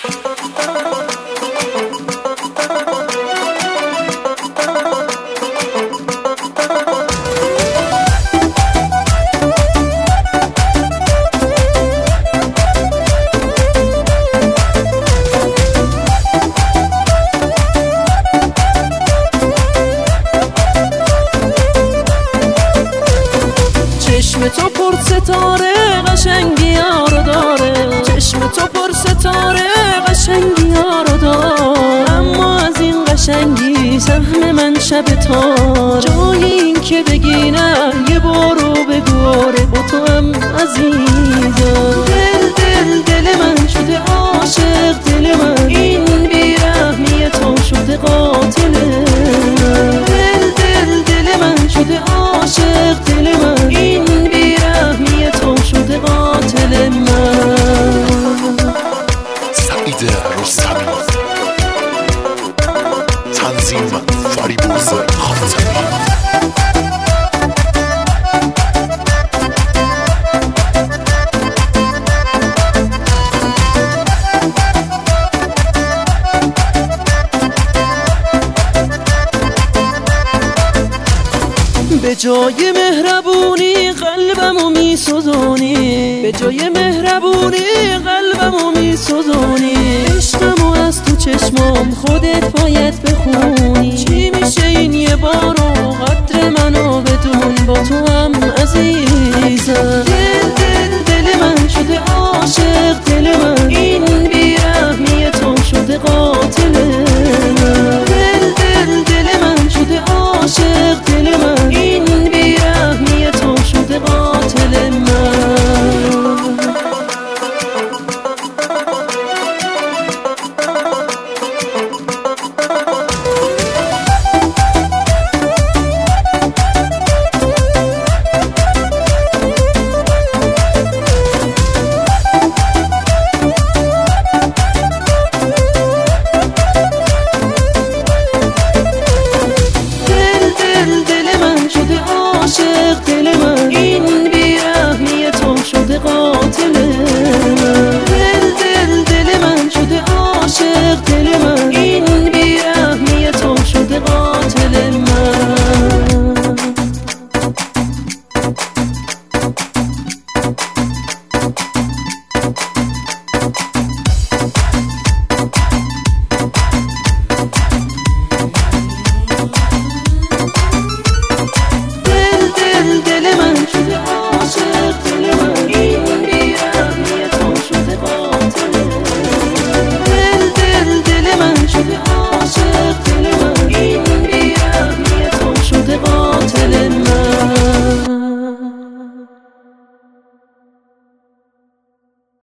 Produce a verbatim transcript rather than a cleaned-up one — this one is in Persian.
چشم تو پر ستاره قشنگی ها رو داره، چشم تو پر ستاره قشنگی ها رو داره، اما از این قشنگی سهم من شب تار. جای این که بگی نه یه بارو بگو آره با تو هم عزیزم. دل دل دل من شده عاشق، دل من این بیرحمی تو شده قاتل من. دل دل دل من شده عاشق، دل من این بیرحمی تو شده قاتل من. سعید رستمی، تنظیم فریبرز خاتمی. به جای مهربونی قلبمو میسوزونی، به جای مهربونی قلبمو میسوزونی. عشقمو از تو چشمام خودت باید بخونی. چی میشه این یه بارو قدر منو بدون با تو هم عزیزم. دل دل دل من شده عاشق، دل من